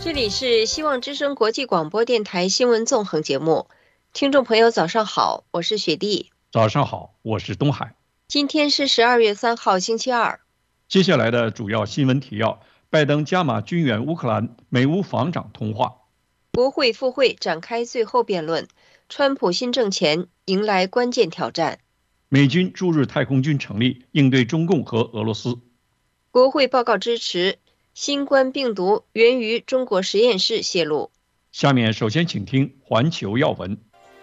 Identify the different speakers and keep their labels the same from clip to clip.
Speaker 1: 这里是希望之声国际广播电台新闻纵横节目，听众朋友早上好，我是雪莉。
Speaker 2: 早上好，我是东海。
Speaker 1: 今天是12月3号星期二。
Speaker 2: 接下来的主要新闻提要：拜登加码军援乌克兰，美乌防长通话；
Speaker 1: 国会复会展开最后辩论，川普新政权迎来关键挑战；
Speaker 2: 美军驻日太空军成立，应对中共和俄罗斯；
Speaker 1: 国会报告支持新冠病毒源于中国实验室泄露。
Speaker 2: 下面首先请听环球要闻。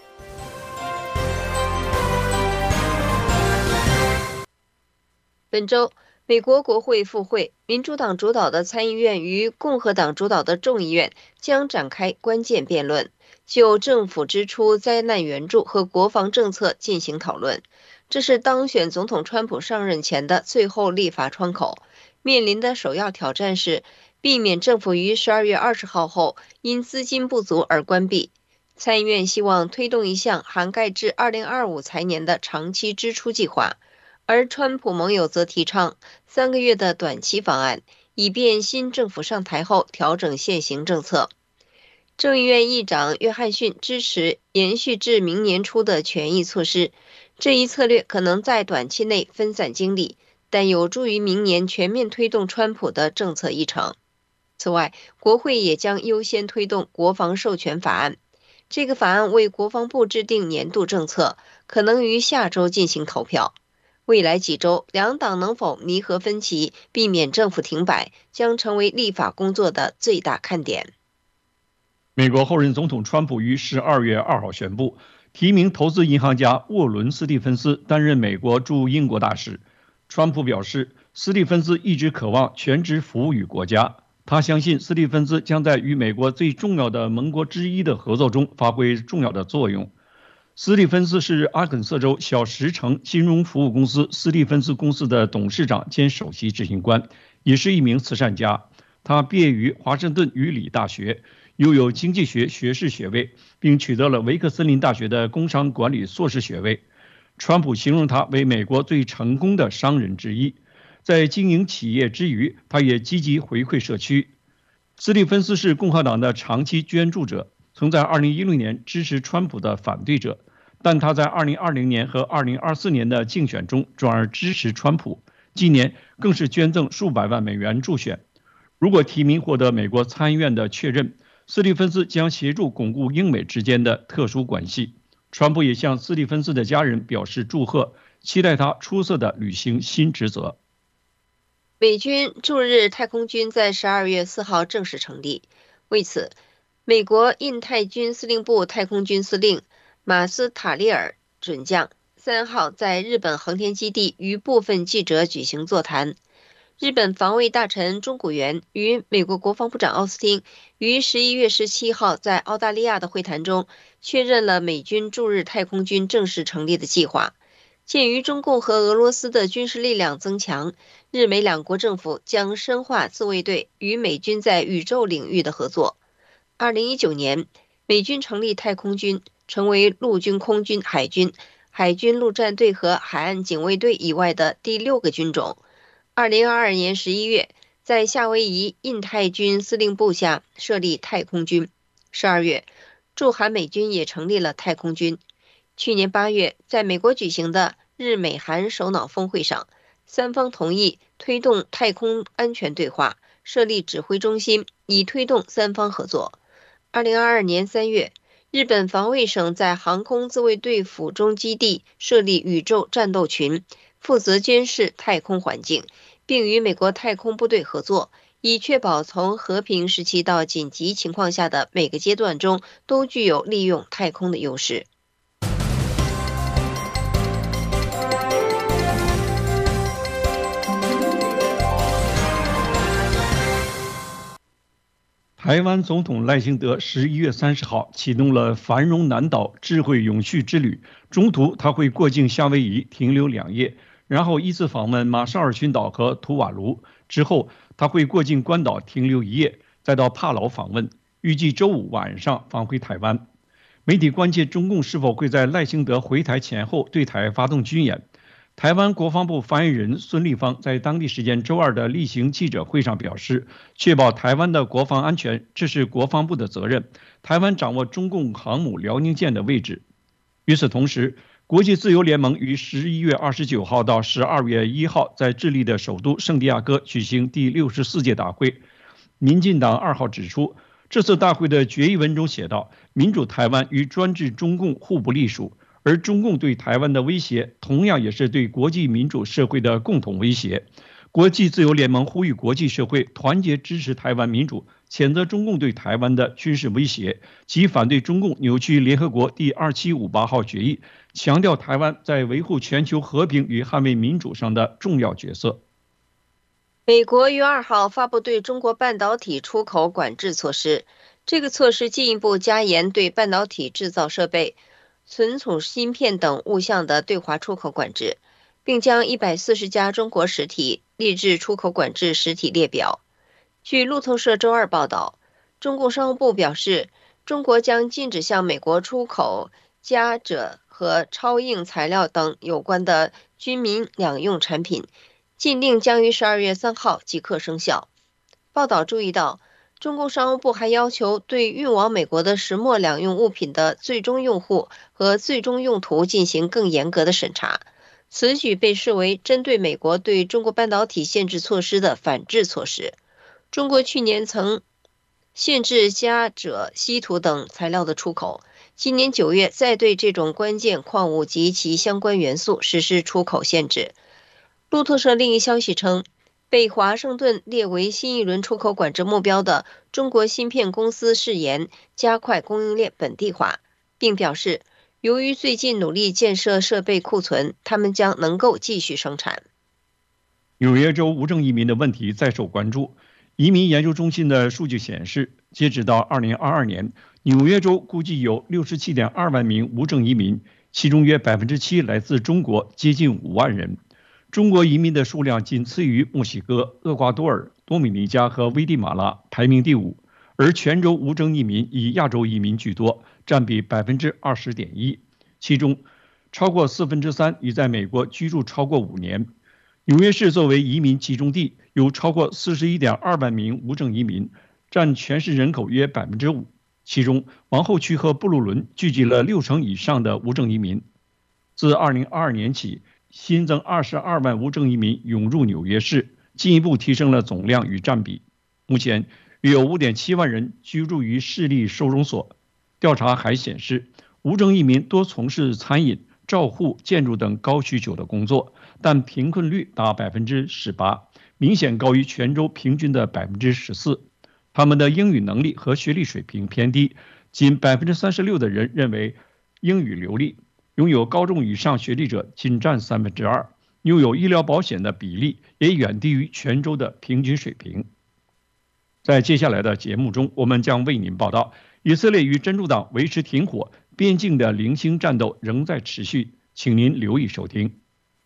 Speaker 1: 本周，美国国会复会，民主党主导的参议院与共和党主导的众议院将展开关键辩论，就政府支出、灾难援助和国防政策进行讨论。这是当选总统川普上任前的最后立法窗口，面临的首要挑战是避免政府于12月20号后因资金不足而关闭。参议院希望推动一项涵盖至2025财年的长期支出计划。而川普盟友则提倡3个月的短期方案，以便新政府上台后调整现行政策。众议院议长约翰逊支持延续至明年初的权益措施，这一策略可能在短期内分散精力，但有助于明年全面推动川普的政策议程。此外，国会也将优先推动国防授权法案，这个法案为国防部制定年度政策，可能于下周进行投票。未来几周，两党能否弥合分歧，避免政府停摆，将成为立法工作的最大看点。
Speaker 2: 美国后任总统川普于12月2号宣布，提名投资银行家沃伦·斯蒂芬斯担任美国驻英国大使。川普表示，斯蒂芬斯一直渴望全职服务于国家，他相信斯蒂芬斯将在与美国最重要的盟国之一的合作中发挥重要的作用。斯蒂芬斯是阿肯色州小石城金融服务公司斯蒂芬斯公司的董事长兼首席执行官，也是一名慈善家。他毕业于华盛顿语理大学，拥有经济学学士学位，并取得了维克森林大学的工商管理硕士学位。川普形容他为美国最成功的商人之一。在经营企业之余，他也积极回馈社区。斯蒂芬斯是共和党的长期捐助者，曾在2016年支持川普的反对者。但他在2020年和2024年的竞选中转而支持川普，今年更是捐赠数百万美元助选。如果提名获得美国参议院的确认，斯蒂芬斯将协助巩固英美之间的特殊关系。川普也向斯蒂芬斯的家人表示祝贺，期待他出色地履行新职责。
Speaker 1: 美军驻日太空军在12月4号正式成立，为此，美国印太军司令部太空军司令马斯塔利尔准将3号在日本横田基地与部分记者举行座谈。日本防卫大臣中谷元与美国国防部长奥斯汀于11月17号在澳大利亚的会谈中确认了美军驻日太空军正式成立的计划。鉴于中共和俄罗斯的军事力量增强，日美两国政府将深化自卫队与美军在宇宙领域的合作。2019年，美军成立太空军，成为陆军、空军、海军、海军陆战队和海岸警卫队以外的第6个军种。2022年11月，在夏威夷印太军司令部下设立太空军。12月，驻韩美军也成立了太空军。去年8月，在美国举行的日美韩首脑峰会上，三方同意推动太空安全对话，设立指挥中心，以推动三方合作。2022年3月，日本防卫省在航空自卫队府中基地设立宇宙战斗群，负责监视太空环境，并与美国太空部队合作，以确保从和平时期到紧急情况下的每个阶段中都具有利用太空的优势。
Speaker 2: 台湾总统赖清德11月30号启动了繁荣南岛智慧永续之旅，中途他会过境夏威夷停留2夜，然后依次访问马绍尔群岛和图瓦卢，之后他会过境关岛停留1夜，再到帕劳访问，预计周5晚上返回台湾。媒体关切中共是否会在赖清德回台前后对台发动军演。 台湾国防部发言人孙立方在当地时间周二的例行记者会上表示，确保台湾的国防安全，这是国防部的责任。台湾掌握中共航母辽宁舰的位置。与此同时，国际自由联盟于11月29号到12月1号在智利的首都圣地亚哥举行第64届大会。民进党2号指出，这次大会的决议文中写道：“民主台湾与专制中共互不隶属。”而中共对台湾的威胁，同样也是对国际民主社会的共同威胁。国际自由联盟呼吁国际社会团结支持台湾民主，谴责中共对台湾的军事威胁，及反对中共扭曲联合国第2758号决议，强调台湾在维护全球和平与捍卫民主上的重要角色。
Speaker 1: 美国于2号发布对中国半导体出口管制措施，这个措施进一步加严对半导体制造设备、存储芯片等物项的对华出口管制，并将140家中国实体列至出口管制实体列表。据路透社周二报道，中共商务部表示，中国将禁止向美国出口夹赭和超硬材料等有关的军民两用产品，禁令将于12月3号即刻生效。报道注意到，中共商务部还要求对运往美国的石墨两用物品的最终用户和最终用途进行更严格的审查。此举被视为针对美国对中国半导体限制措施的反制措施。中国去年曾限制夹赭、稀土等材料的出口，今年9月再对这种关键矿物及其相关元素实施出口限制。路透社另一消息称，被华盛顿列为新一轮出口管制目标的中国芯片公司誓言加快供应链本地化，并表示，由于最近努力建设设备库存，他们将能够继续生产。
Speaker 2: 纽约州无证移民的问题再受关注。移民研究中心的数据显示，截止到2022年，纽约州估计有67.2万名无证移民，其中约7%来自中国，接近5万人。中国移民的数量仅次于墨西哥、厄瓜多尔、多米尼加和危地马拉，排名第5。而全州无证移民以亚洲移民居多，占比20.1%，其中超过3/4已在美国居住超过5年。纽约市作为移民集中地，有超过41.2万名无证移民，占全市人口约5%。其中，皇后区和布鲁伦聚集了60%以上的无证移民。自2022年起，新增22万无证移民涌入纽约市，进一步提升了总量与占比。目前约有5.7万人居住于市立收容所。调查还显示，无证移民多从事餐饮、照护、建筑等高需求的工作，但贫困率达18%，明显高于全州平均的14%。他们的英语能力和学历水平偏低，仅36%的人认为英语流利，拥有高中以上学历者仅占2%，拥有医疗保险的比例也远低于全州的平均水平。在接下来的节目中，我们将为您报道，以色列与真主党维持停火，边境的零星战斗仍在持续，请您留意收听。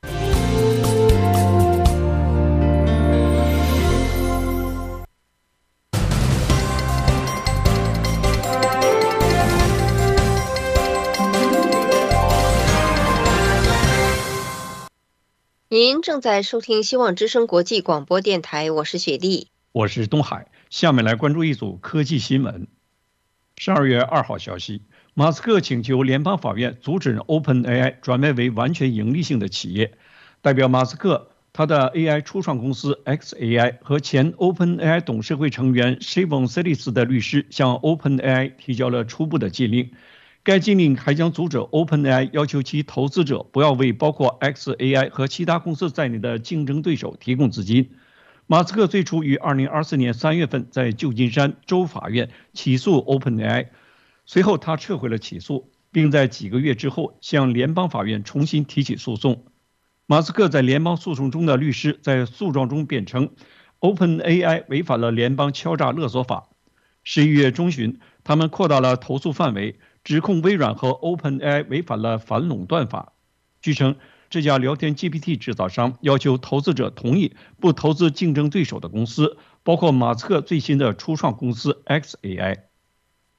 Speaker 1: 您正在收听希望之声国际广播电台，我是雪莉，
Speaker 2: 我是东海。下面来关注一组科技新闻。12月2号消息，马斯克请求联邦法院阻止 OpenAI 转卖为完全盈利性的企业。代表马斯克、他的 AI 初创公司 xAI 和前 OpenAI 董事会成员 Shimon Selis 的律师向 OpenAI 提交了初步的禁令。该禁令还将阻止 OpenAI 要求其投资者不要为包括 xAI 和其他公司在内的竞争对手提供资金。马斯克最初于2024年3月份在旧金山州法院起诉 OpenAI， 随后他撤回了起诉，并在几个月之后向联邦法院重新提起诉讼。马斯克在联邦诉讼中的律师在诉状中辩称 ，OpenAI 违反了联邦敲诈勒索法。11月中旬，他们扩大了投诉范围，指控微软和 OpenAI 违反了反垄断法。据称，这家聊天 GPT 制造商要求投资者同意不投资竞争对手的公司，包括马斯克最新的初创公司 xAI。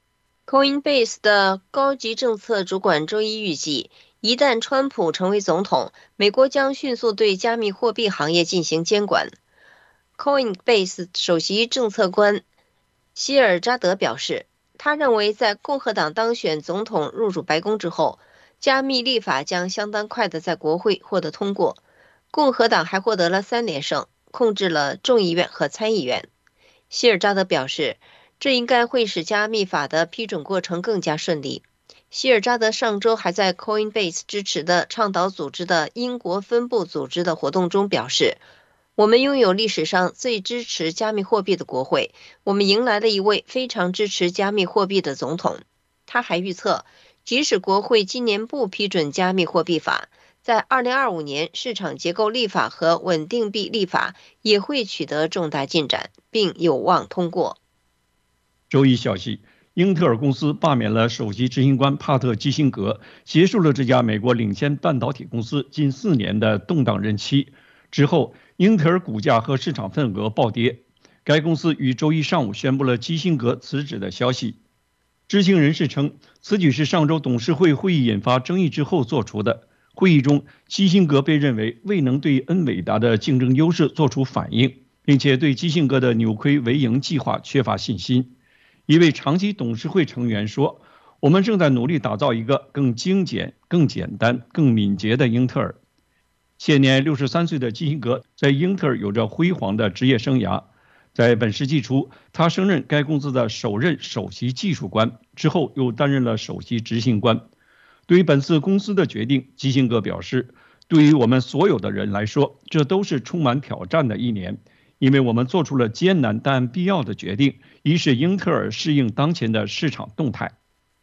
Speaker 1: Coinbase 的高级政策主管周一预计，一旦川普成为总统，美国将迅速对加密货币行业进行监管。Coinbase 首席政策官希尔扎德表示，他认为在共和党当选总统入主白宫之后，加密立法将相当快地在国会获得通过。共和党还获得了3连胜，控制了众议院和参议院。希尔扎德表示，这应该会使加密法的批准过程更加顺利。希尔扎德上周还在 Coinbase 支持的倡导组织的英国分部组织的活动中表示，我们拥有历史上最支持加密货币的国会，我们迎来了一位非常支持加密货币的总统。他还预测，即使国会今年不批准加密货币法，在2025年市场结构立法和稳定币立法也会取得重大进展，并有望通过。
Speaker 2: 周一消息，英特尔公司罢免了首席执行官帕特基辛格，结束了这家美国领先半导体公司近4年的动荡任期。之后，英特尔股价和市场份额暴跌。该公司于周一上午宣布了基辛格辞职的消息。知情人士称，此举是上周董事会会议引发争议之后做出的。会议中，基辛格被认为未能对恩伟达的竞争优势做出反应，并且对基辛格的扭亏为盈计划缺乏信心。一位长期董事会成员说：“我们正在努力打造一个更精简、更简单、更敏捷的英特尔。”现年63岁的基辛格在英特尔有着辉煌的职业生涯。在本世纪初，他升任该公司的首任首席技术官，之后又担任了首席执行官。对于本次公司的决定，基辛格表示：“对于我们所有的人来说，这都是充满挑战的一年，因为我们做出了艰难但必要的决定，以使英特尔适应当前的市场动态。”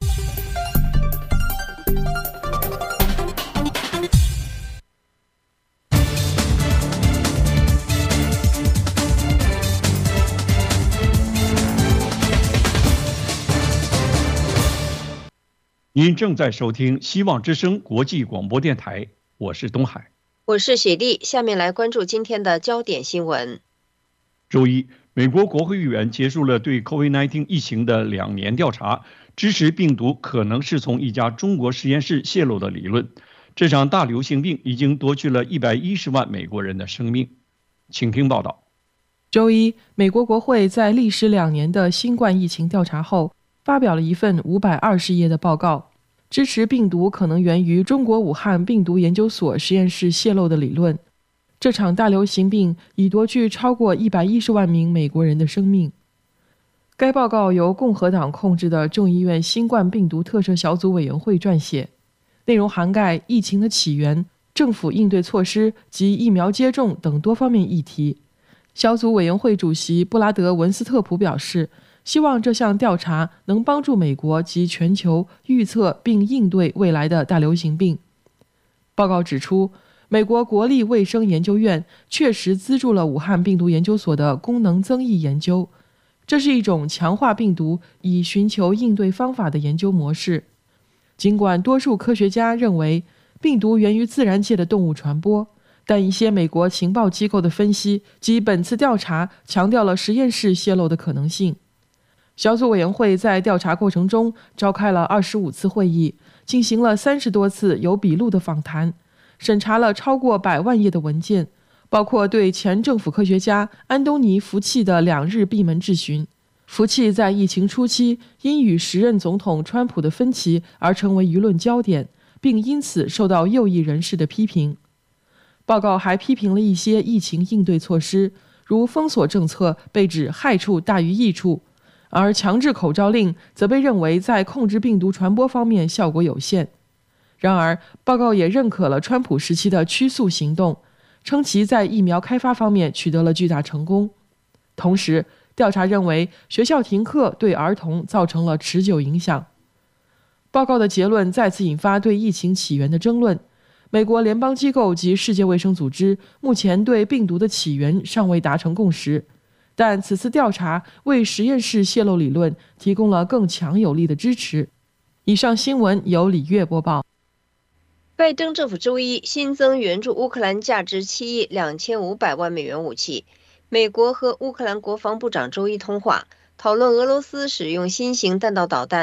Speaker 2: 您正在收听希望之声国际广播电台，我是东海，
Speaker 1: 我是雪莉。下面来关注今天的焦点新闻。
Speaker 2: 周一，美国国会议员结束了对 COVID-19 疫情的2年调查，支持病毒可能是从一家中国实验室泄露的理论。这场大流行病已经夺去了110万美国人的生命。请听报道。
Speaker 3: 周一，美国国会在历时2年的新冠疫情调查后，发表了一份520页的报告，支持病毒可能源于中国武汉病毒研究所实验室泄露的理论。这场大流行病已夺去超过110万名美国人的生命。该报告由共和党控制的众议院新冠病毒特设小组委员会撰写，内容涵盖疫情的起源、政府应对措施及疫苗接种等多方面议题。小组委员会主席布拉德·文斯特普表示，希望这项调查能帮助美国及全球预测并应对未来的大流行病。报告指出，美国国立卫生研究院确实资助了武汉病毒研究所的功能增益研究，这是一种强化病毒以寻求应对方法的研究模式。尽管多数科学家认为病毒源于自然界的动物传播，但一些美国情报机构的分析及本次调查强调了实验室泄露的可能性。小组委员会在调查过程中召开了25次会议，进行了30多次有笔录的访谈，审查了超过100万页的文件，包括对前政府科学家安东尼·福契的2日闭门质询。福契在疫情初期因与时任总统川普的分歧而成为舆论焦点，并因此受到右翼人士的批评。报告还批评了一些疫情应对措施，如封锁政策被指害处大于益处，而强制口罩令则被认为在控制病毒传播方面效果有限。然而，报告也认可了川普时期的驱速行动，称其在疫苗开发方面取得了巨大成功。同时，调查认为学校停课对儿童造成了持久影响。报告的结论再次引发对疫情起源的争论。美国联邦机构及世界卫生组织目前对病毒的起源尚未达成共识，但此次调查为实验室泄露理论提供了更强有力的支持。以上新闻由李月播报。
Speaker 1: 拜登政府周一新增援助乌克兰价值7亿2500万美元武器。美国和乌克兰国防部长周一通话，讨论俄罗斯使用新型弹道导弹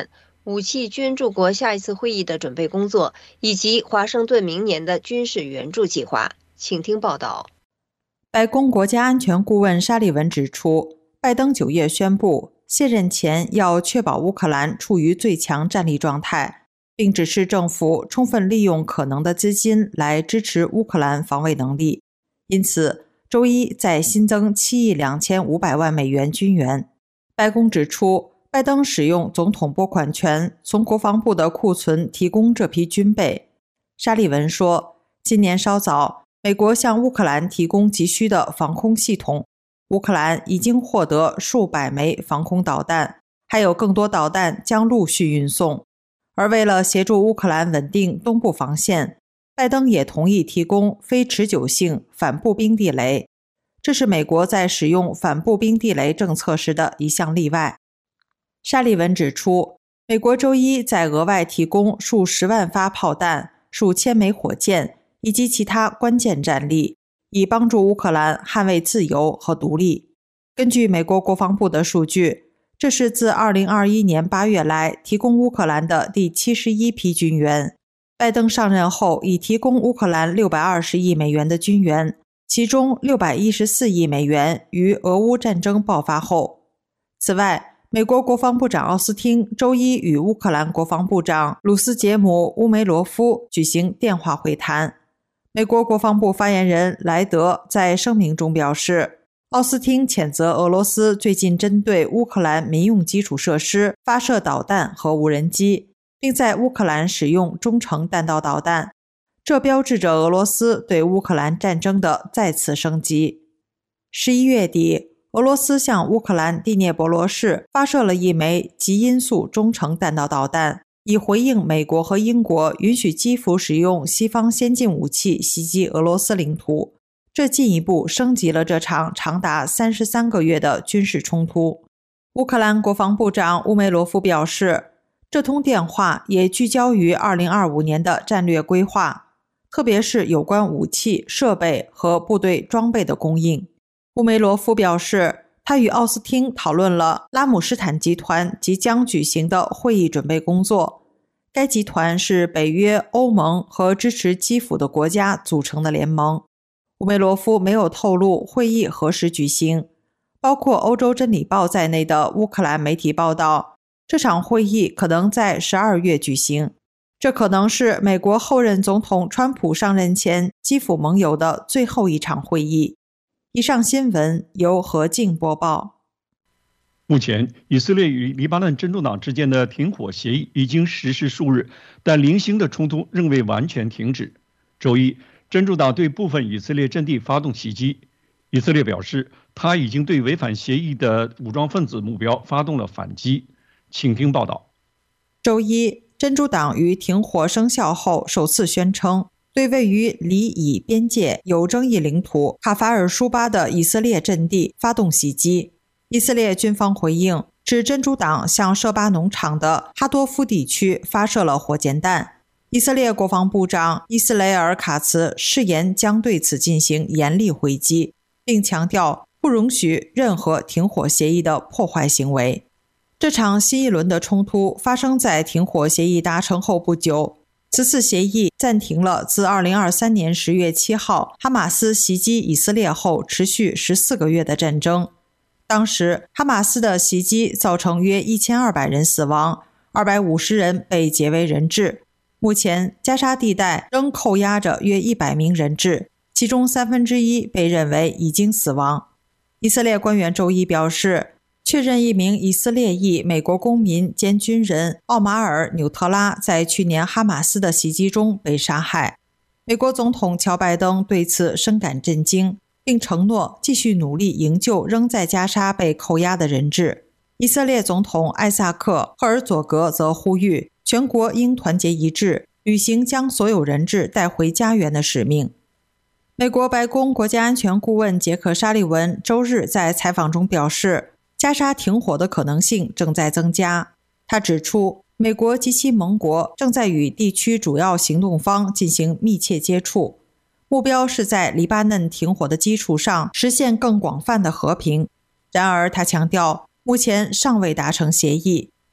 Speaker 1: 武器捐助国下一次会议的准备工作，以及华盛顿明年的军事援助计划。请听报道。
Speaker 4: 白宫国家安全顾问沙利文指出，拜登9月宣布卸任前要确保乌克兰处于最强战力状态，并指示政府充分利用可能的资金来支持乌克兰防卫能力。因此，周一再新增7亿2500万美元军援。白宫指出，拜登使用总统拨款权从国防部的库存提供这批军备。沙利文说，今年稍早，美国向乌克兰提供急需的防空系统，乌克兰已经获得数百枚防空导弹，还有更多导弹将陆续运送。而为了协助乌克兰稳定东部防线，拜登也同意提供非持久性反步兵地雷，这是美国在使用反步兵地雷政策时的一项例外。沙利文指出，美国周一在额外提供数十万发炮弹、数千枚火箭以及其他关键战力，以帮助乌克兰捍卫自由和独立。根据美国国防部的数据，这是自2021年8月来提供乌克兰的第71批军援。拜登上任后已提供乌克兰620亿美元的军援，其中614亿美元于俄乌战争爆发后。此外，美国国防部长奥斯汀周一与乌克兰国防部长鲁斯杰姆·乌梅罗夫举行电话会谈。美国国防部发言人莱德在声明中表示，奥斯汀谴责俄罗斯最近针对乌克兰民用基础设施发射导弹和无人机，并在乌克兰使用中程弹道导弹，这标志着俄罗斯对乌克兰战争的再次升级。11月底，俄罗斯向乌克兰第聂伯罗市发射了一枚极音速中程弹道导弹，以回应美国和英国允许基辅使用西方先进武器袭击俄罗斯领土，这进一步升级了这场长达33个月的军事冲突。乌克兰国防部长乌梅罗夫表示，这通电话也聚焦于2025年的战略规划，特别是有关武器、设备和部队装备的供应。乌梅罗夫表示，他与奥斯汀讨论了拉姆施坦集团即将举行的会议准备工作。该集团是北约、欧盟和支持基辅的国家组成的联盟。乌梅罗夫没有透露会议何时举行。包括欧洲真理报在内的乌克兰媒体报道，这场会议可能在12月举行。这可能是美国后任总统川普上任前基辅盟友的最后一场会议。以上新闻由何静播报。
Speaker 2: 目前，以色列与黎巴嫩真主党之间的停火协议已经实施数日，但零星的冲突仍未完全停止。周一，真主党对部分以色列阵地发动袭击。以色列表示，他已经对违反协议的武装分子目标发动了反击。请听报道。
Speaker 4: 周一，真主党于停火生效后首次宣称，对位于黎以边界有争议领土卡法尔舒巴的以色列阵地发动袭击。以色列军方回应，指真主党向舍巴农场的哈多夫地区发射了火箭弹。以色列国防部长伊斯雷尔·卡茨誓言将对此进行严厉回击，并强调不容许任何停火协议的破坏行为。这场新一轮的冲突发生在停火协议达成后不久。此次协议暂停了自2023年10月7号哈马斯袭击以色列后持续14个月的战争。当时，哈马斯的袭击造成约1200人死亡，250人被劫为人质。目前，加沙地带仍扣押着约100名人质，其中1/3被认为已经死亡。以色列官员周一表示，确认一名以色列裔美国公民兼军人奥马尔·纽特拉在去年哈马斯的袭击中被杀害。美国总统乔·拜登对此深感震惊，并承诺继续努力营救仍在加沙被扣押的人质。以色列总统艾萨克·赫尔佐格则呼吁全国应团结一致，履行将所有人质带回家园的使命。美国白宫国家安全顾问杰克·沙利文周日在采访中表示，加沙停火的可能性正在增加。他指出，美国及其盟国正在与地区主要行动方进行密切接触，目标是在黎巴嫩停火的基础上实现更广泛的和平。然而，他强调，目前尚未达成协议，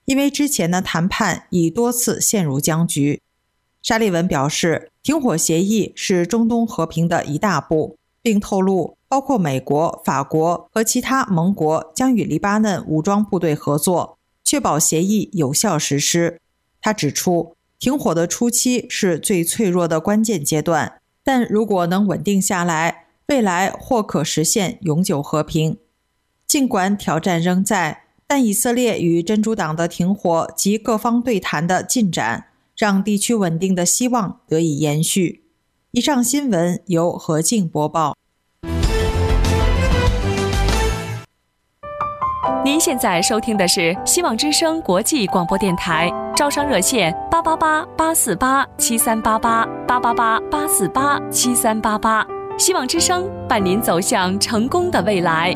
Speaker 4: 因为之前的谈判已多次陷入僵局。沙利文表示，停火协议是中东和平的一大步，并透露包括美国、法国和其他盟国将与黎巴嫩武装部队合作，确保协议有效实施。他指出，停火的初期是最脆弱的关键阶段，但如果能稳定下来，未来或可实现永久和平。尽管挑战仍在，但以色列与真主党的停火及各方对谈的进展，让地区稳定的希望得以延续。以上新闻由何静播报。
Speaker 5: 您现在收听的是希望之声国际广播电台，招商热线888-848-7388，888-848-7388。希望之声伴您走向成功的未来。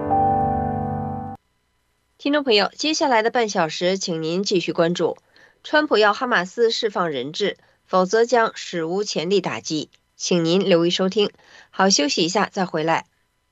Speaker 1: 听众朋友，接下来的半小时，请您继续关注。川普要哈马斯释放人质，否则将史无前例打击。请您留意收听。好，休息一下再回来。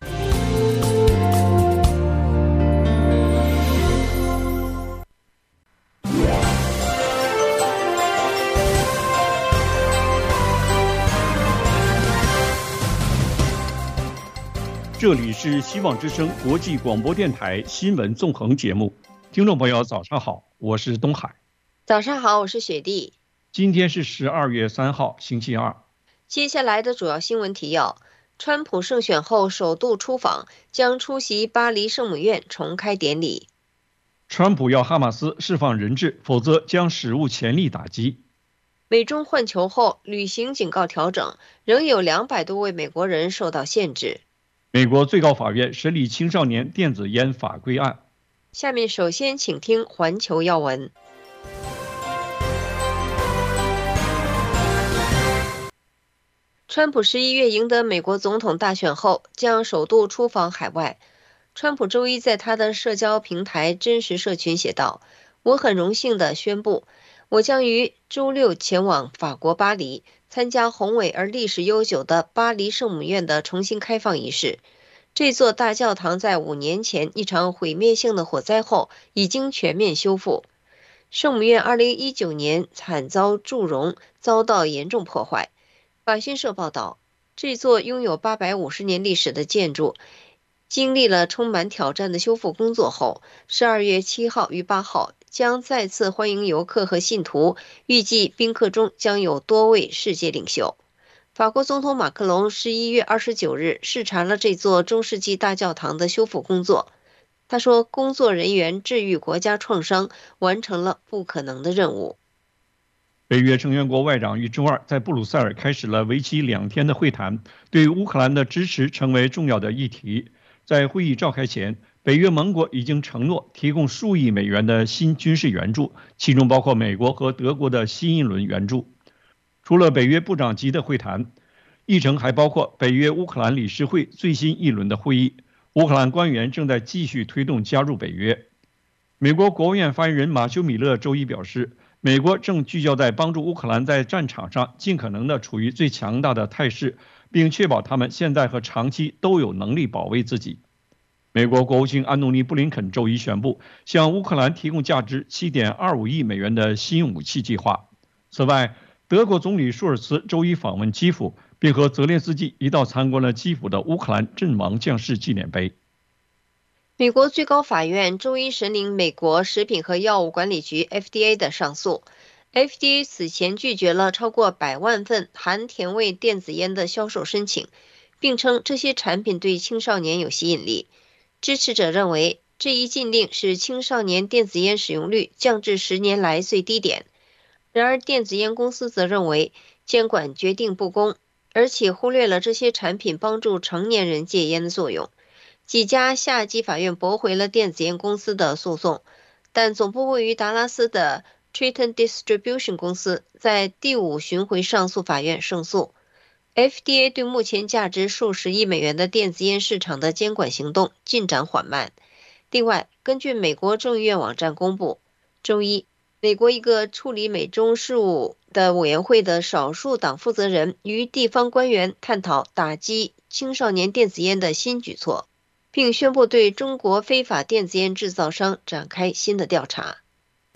Speaker 2: 这里是希望之声国际广播电台新闻纵横节目，听众朋友早上好，我是东海。
Speaker 1: 早上好，我是雪莉。
Speaker 2: 今天是12月3号，星期二。
Speaker 1: 接下来的主要新闻提要：川普胜选后首度出访，将出席巴黎圣母院重开典礼。
Speaker 2: 川普要哈马斯释放人质，否则将史无前例打击。
Speaker 1: 美中换球后，旅行警告调整，仍有200多位美国人受到限制。
Speaker 2: 美国最高法院审理青少年电子烟法规案。
Speaker 1: 下面首先请听环球要闻。川普11月赢得美国总统大选后，将首度出访海外。川普周一在他的社交平台真实社群写道：“我很荣幸地宣布，我将于周六前往法国巴黎，参加宏伟而历史悠久的巴黎圣母院的重新开放仪式。这座大教堂在5年前一场毁灭性的火灾后已经全面修复。圣母院2019年惨遭祝融，遭到严重破坏。”法新社报道，这座拥有850年历史的建筑，经历了充满挑战的修复工作后，12月7号与8号将再次欢迎游客和信徒，预计宾客中将有多位世界领袖。法国总统马克龙11月29日视察了这座中世纪大教堂的修复工作。他说，工作人员治愈国家创伤，完成了不可能的任务。
Speaker 2: 北约成员国外长于周二在布鲁塞尔开始了为期2天的会谈，对乌克兰的支持成为重要的议题。在会议召开前，北约盟国已经承诺提供数亿美元的新军事援助，其中包括美国和德国的新一轮援助。除了北约部长级的会谈，议程还包括北约乌克兰理事会最新一轮的会议。乌克兰官员正在继续推动加入北约。美国国务院发言人马修·米勒周一表示，美国正聚焦在帮助乌克兰在战场上尽可能地处于最强大的态势，并确保他们现在和长期都有能力保卫自己。美国国务卿安东尼·布林肯周一宣布，向乌克兰提供价值7.25亿美元的新武器计划。此外，德国总理舒尔茨周一访问基辅，并和泽连斯基一道参观了基辅的乌克兰阵亡将士纪念碑。
Speaker 1: 美国最高法院周一审理美国食品和药物管理局 FDA 的上诉。FDA 此前拒绝了超过100万份含甜味电子烟的销售申请，并称这些产品对青少年有吸引力。支持者认为，这一禁令使青少年电子烟使用率降至10年来最低点。然而，电子烟公司则认为监管决定不公，而且忽略了这些产品帮助成年人戒烟的作用。几家下级法院驳回了电子烟公司的诉讼，但总部位于达拉斯的 Triton Distribution 公司在第5巡回上诉法院胜诉。FDA 对目前价值数十亿美元的电子烟市场的监管行动进展缓慢。另外，根据美国众议院网站公布，周一，美国一个处理美中事务的委员会的少数党负责人与地方官员探讨打击青少年电子烟的新举措，并宣布对中国非法电子烟制造商展开新的调查。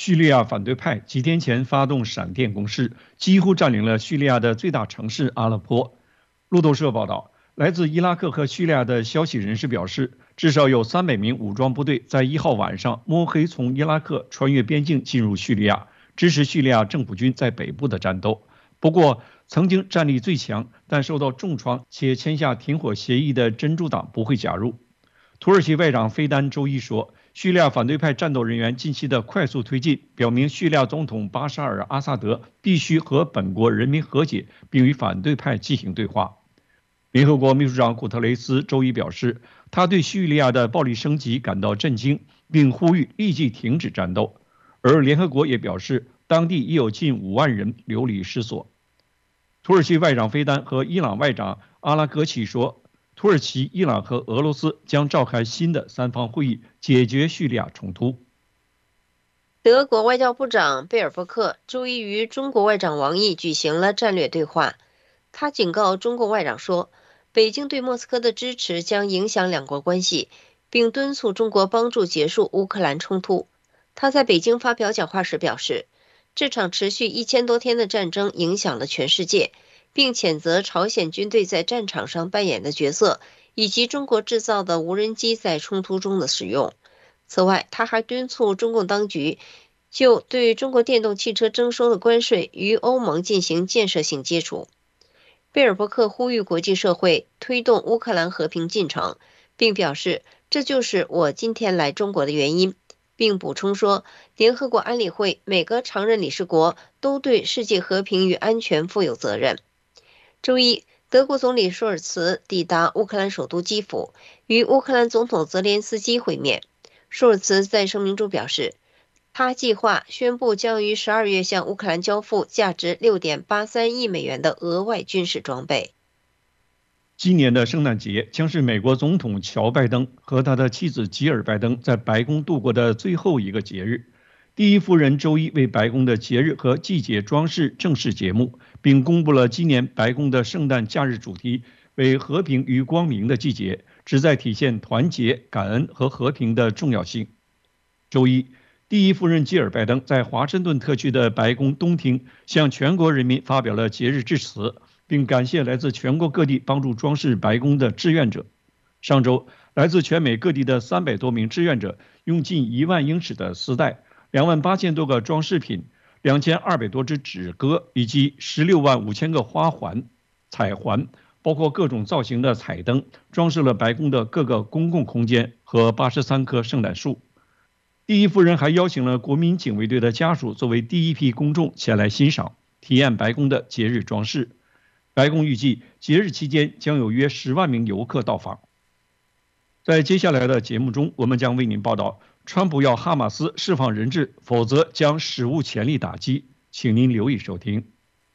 Speaker 2: 叙利亚反对派几天前发动闪电攻势，几乎占领了叙利亚的最大城市阿勒颇。路透社报道，来自伊拉克和叙利亚的消息人士表示，至少有300名武装部队在1号晚上摸黑从伊拉克穿越边境进入叙利亚，支持叙利亚政府军在北部的战斗。不过，曾经战力最强但受到重创且签下停火协议的真主党不会加入。土耳其外长菲丹周一说，叙利亚反对派战斗人员近期的快速推进，表明叙利亚总统巴沙尔·阿萨德必须和本国人民和解，并与反对派进行对话。联合国秘书长古特雷斯周一表示，他对叙利亚的暴力升级感到震惊，并呼吁立即停止战斗。而联合国也表示，当地已有近5万人流离失所。土耳其外长菲丹和伊朗外长阿拉格齐说，土耳其、伊朗和俄罗斯将召开新的3方会议，解决叙利亚冲突。
Speaker 1: 德国外交部长贝尔伯克周一与中国外长王毅举行了战略对话。他警告中国外长说，北京对莫斯科的支持将影响两国关系，并敦促中国帮助结束乌克兰冲突。他在北京发表讲话时表示，这场持续1000多天的战争影响了全世界，并谴责朝鲜军队在战场上扮演的角色，以及中国制造的无人机在冲突中的使用。此外，他还敦促中共当局就对中国电动汽车征收的关税与欧盟进行建设性接触。贝尔伯克呼吁国际社会推动乌克兰和平进程，并表示这就是我今天来中国的原因，并补充说，联合国安理会每个常任理事国都对世界和平与安全负有责任。周一，德国总理舒尔茨抵达乌克兰首都基辅，与乌克兰总统泽连斯基会面。舒尔茨在声明中表示，他计划宣布将于12月向乌克兰交付价值6.83亿美元的额外军事装备。
Speaker 2: 今年的圣诞节将是美国总统乔·拜登和他的妻子吉尔·拜登在白宫度过的最后一个节日。第一夫人周一为白宫的节日和季节装饰正式节目，并公布了今年白宫的圣诞假日主题为和平与光明的季节，旨在体现团结、感恩和和平的重要性。周一，第一夫人吉尔·拜登在华盛顿特区的白宫东厅向全国人民发表了节日致辞，并感谢来自全国各地帮助装饰白宫的志愿者。上周，来自全美各地的300多名志愿者用近1万英尺的丝带、28000多个装饰品、2200多只纸鸽以及16万5千个花环、彩环，包括各种造型的彩灯，装饰了白宫的各个公共空间和83棵圣诞树。第一夫人还邀请了国民警卫队的家属作为第一批公众前来欣赏、体验白宫的节日装饰。白宫预计节日期间将有约10万名游客到访。在接下来的节目中，我们将为您报道，川普要哈马斯释放人质，否则将史无前例打击。请您留意收听。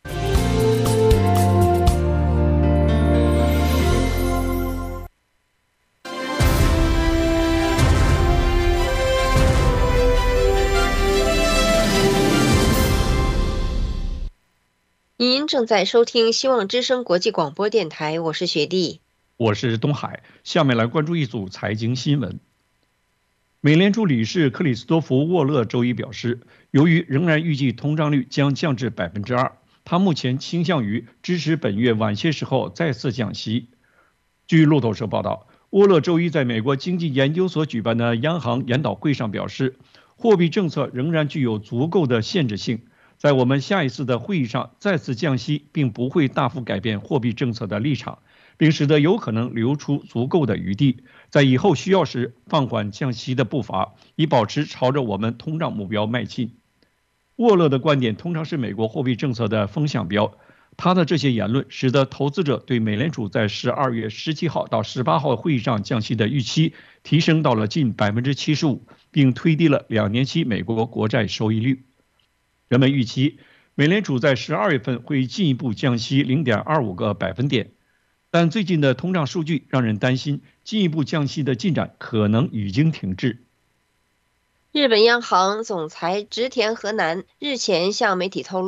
Speaker 1: 您正在收听希望之声国际广播电台，我是雪莉，
Speaker 2: 我是东海。下面来关注一组财经新闻。美联储理事克里斯多弗·沃勒周一表示，由于仍然预计通胀率将降至 2%， 他目前倾向于支持本月晚些时候再次降息。据路透社报道，沃勒周一在美国经济研究所举办的央行研讨会上表示，货币政策仍然具有足够的限制性，在我们下一次的会议上再次降息并不会大幅改变货币政策的立场，并使得有可能留出足够的余地，在以后需要时放缓降息的步伐，以保持朝着我们通胀目标迈进。沃勒的观点通常是美国货币政策的风向标，他的这些言论使得投资者对美联储在12月17号到18号会议上降息的预期提升到了近 75%， 并推低了2年期美国国债收益率。人们预期美联储在12月份会进一步降息 0.25个百分点，但最近的通胀数据让人担心进一步降息的进展可能已经停滞。
Speaker 1: 日本央行总裁植田和男日前向媒体透露，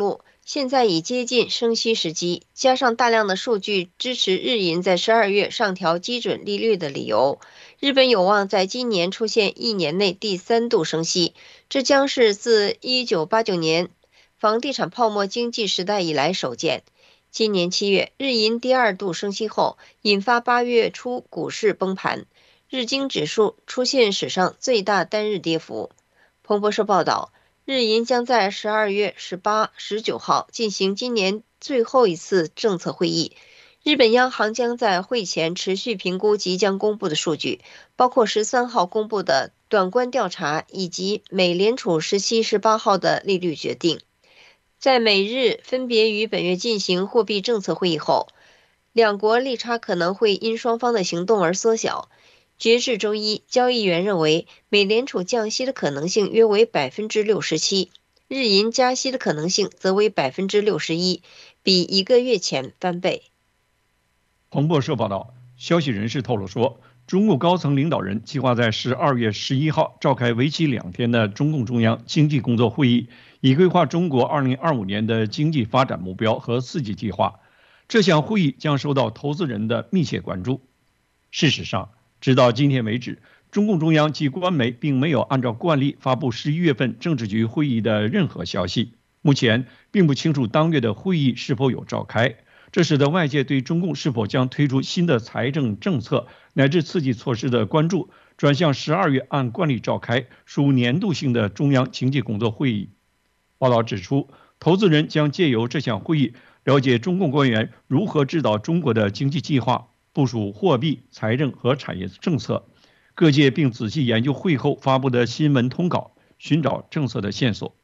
Speaker 1: 现在已接近升息时机，加上大量的数据支持日银在12月上调基准利率的理由，日本有望在今年出现1年内第3度升息，这将是自1989年房地产泡沫经济时代以来首见。今年7月，日银第2度升息后，引发8月初股市崩盘，日经指数出现史上最大单日跌幅。彭博社报道，日银将在12月18、19号进行今年最后一次政策会议。日本央行将在会前持续评估即将公布的数据，包括13号公布的短观调查以及美联储17、18号的利率决定。在美日分别于本月进行货币政策会议后，两国利差可能会因双方的行动而缩小。截至周一，交易员认为美联储降息的可能性约为67%，日银加息的可能性则为61%，比1个月前翻倍。
Speaker 2: 彭博社报道，消息人士透露说，中共高层领导人计划在12月11号召开为期2天的中共中央经济工作会议，以规划中国2025年的经济发展目标和4季计划。这项会议将受到投资人的密切关注。事实上，直到今天为止，中共中央及官媒并没有按照惯例发布11月份政治局会议的任何消息。目前并不清楚当月的会议是否有召开，这使得外界对中共是否将推出新的财政政策乃至刺激措施的关注转向12月按惯例召开属年度性的中央经济工作会议。报道指出，投资人将借由这项会议了解中共官员如何指导中国的经济计划，部署货币、财政和产业政策。各界并仔细研究会后发布的新闻通稿，寻找政策的线索。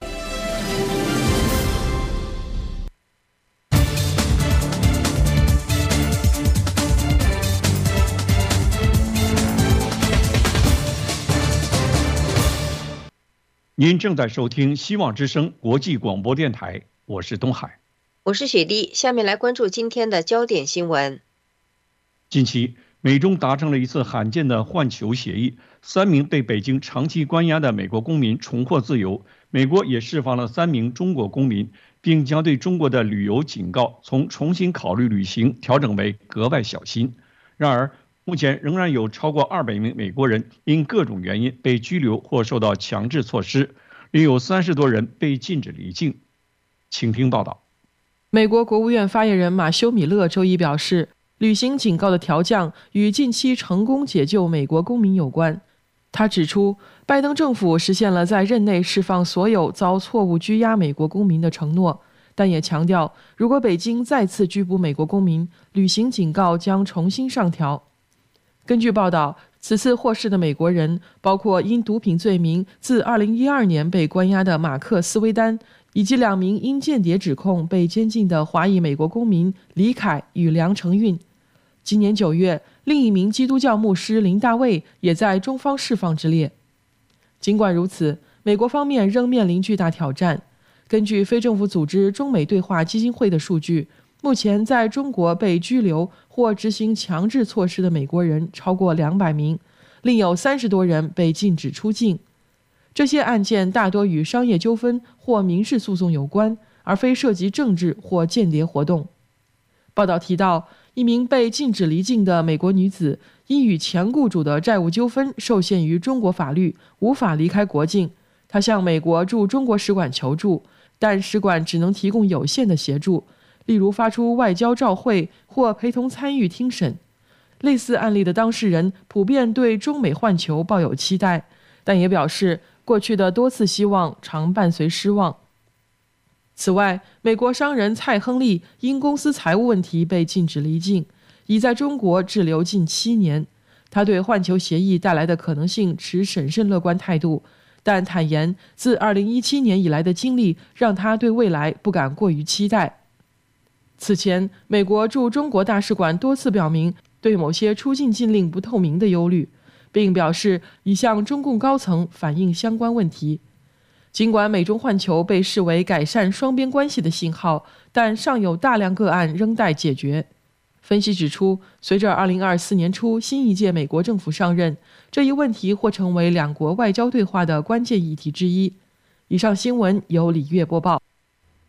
Speaker 2: 您正在收听希望之声国际广播电台，我是东海，
Speaker 1: 我是雪莉。下面来关注今天的焦点新闻。
Speaker 2: 近期，美中达成了一次罕见的换囚协议，3名被北京长期关押的美国公民重获自由。美国也释放了3名中国公民，并将对中国的旅游警告从重新考虑旅行调整为格外小心。然而，目前仍然有超过200名美国人因各种原因被拘留或受到强制措施，另有30多人被禁止离境。请听报道。
Speaker 3: 美国国务院发言人马修·米勒周一表示，旅行警告的调降与近期成功解救美国公民有关。他指出，拜登政府实现了在任内释放所有遭错误拘押美国公民的承诺，但也强调，如果北京再次拘捕美国公民，旅行警告将重新上调。根据报道，此次获释的美国人包括因毒品罪名自2012年被关押的马克·斯威丹，以及2名因间谍指控被监禁的华裔美国公民李凯与梁成运。今年9月，另一名基督教牧师林大卫也在中方释放之列。尽管如此，美国方面仍面临巨大挑战。根据非政府组织中美对话基金会的数据，目前在中国被拘留或执行强制措施的美国人超过200名，另有30多人被禁止出境。这些案件大多与商业纠纷或民事诉讼有关，而非涉及政治或间谍活动。报道提到，一名被禁止离境的美国女子因与前雇主的债务纠纷受限于中国法律，无法离开国境。她向美国驻中国使馆求助，但使馆只能提供有限的协助，例如发出外交照会或陪同参与听审。类似案例的当事人普遍对中美换囚抱有期待，但也表示过去的多次希望常伴随失望。此外，美国商人蔡亨利因公司财务问题被禁止离境，已在中国滞留近7年。他对换囚协议带来的可能性持审慎乐观态度，但坦言自2017年以来的经历让他对未来不敢过于期待。此前，美国驻中国大使馆多次表明对某些出境禁令不透明的忧虑，并表示已向中共高层反映相关问题。尽管美中换囚被视为改善双边关系的信号，但尚有大量个案仍待解决。分析指出，随着2024年初新一届美国政府上任，这一问题或成为两国外交对话的关键议题之一。以上新闻由李月播报。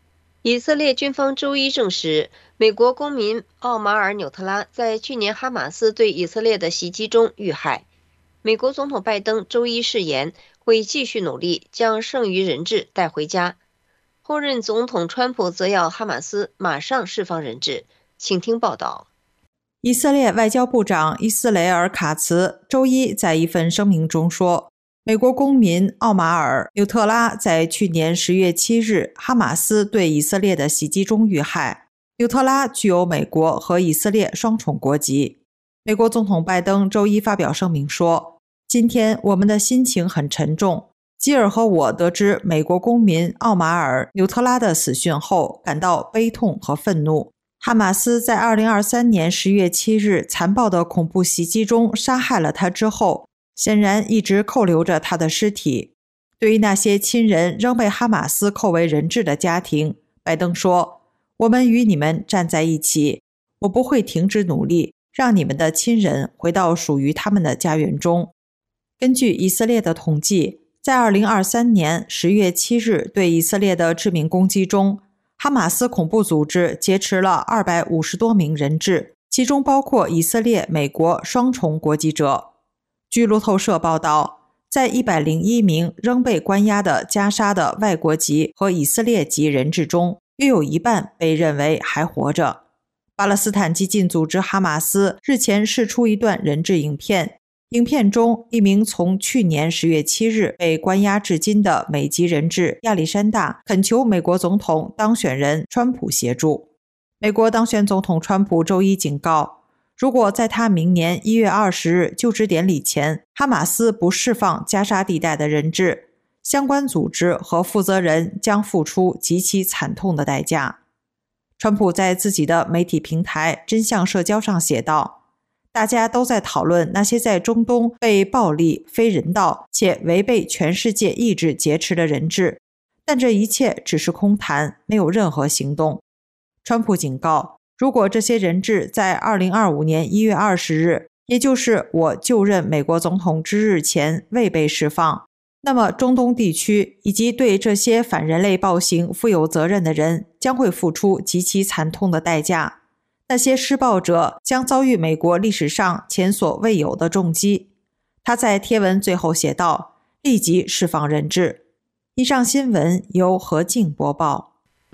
Speaker 1: 以色列军方周一证实，美国公民奥马尔·纽特拉在去年哈马斯对以色列的袭击中遇害。美国总统拜登周一誓言会继续努力将剩余人质带回家。后任总统川普则要哈马斯马上释放人质。请听报道。
Speaker 4: 以色列外交部长伊斯雷尔·卡茨周一在一份声明中说，美国公民奥马尔·纽特拉在去年10月7日哈马斯对以色列的袭击中遇害。纽特拉具有美国和以色列双重国籍。美国总统拜登周一发表声明说，今天我们的心情很沉重。基尔和我得知美国公民奥马尔·纽特拉的死讯后，感到悲痛和愤怒。哈马斯在2023年10月7日残暴的恐怖袭击中杀害了他之后，显然一直扣留着他的尸体。对于那些亲人仍被哈马斯扣为人质的家庭，拜登说，我们与你们站在一起，我不会停止努力，让你们的亲人回到属于他们的家园中。根据以色列的统计，在2023年10月7日对以色列的致命攻击中，哈马斯恐怖组织劫持了250多名人质，其中包括以色列、美国双重国籍者。据路透社报道，在101名仍被关押的加沙的外国籍和以色列籍人质中，约有一半被认为还活着。巴勒斯坦激进组织哈马斯日前释出一段人质影片，影片中一名从去年10月7日被关押至今的美籍人质亚历山大恳求美国总统当选人川普协助。美国当选总统川普周一警告，如果在他明年1月20日就职典礼前，哈马斯不释放加沙地带的人质，相关组织和负责人将付出极其惨痛的代价。川普在自己的媒体平台真相社交上写道，大家都在讨论那些在中东被暴力、非人道且违背全世界意志劫持的人质，但这一切只是空谈，没有任何行动。川普警告，如果这些人质在2025年1月20日，也就是我就任美国总统之日前未被释放，那么中东地区以及对这些反人类暴行负有责任的人将会付出极其惨痛的代价。那些施暴者将遭遇美国历史上前所未有的重击。他在贴文最后写道，立即释放人质。以上新闻由何静播报。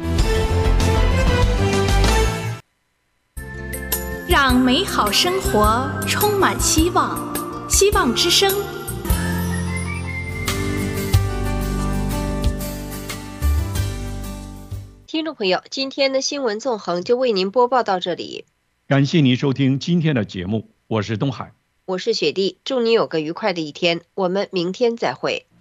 Speaker 6: 让美好生活充满希望，希望之声。
Speaker 1: 听众朋友，今天的新闻纵横就为您播报到这里。
Speaker 2: 感谢您收听今天的节目，我是东海，
Speaker 1: 我是雪莉，祝你有个愉快的一天，我们明天再会。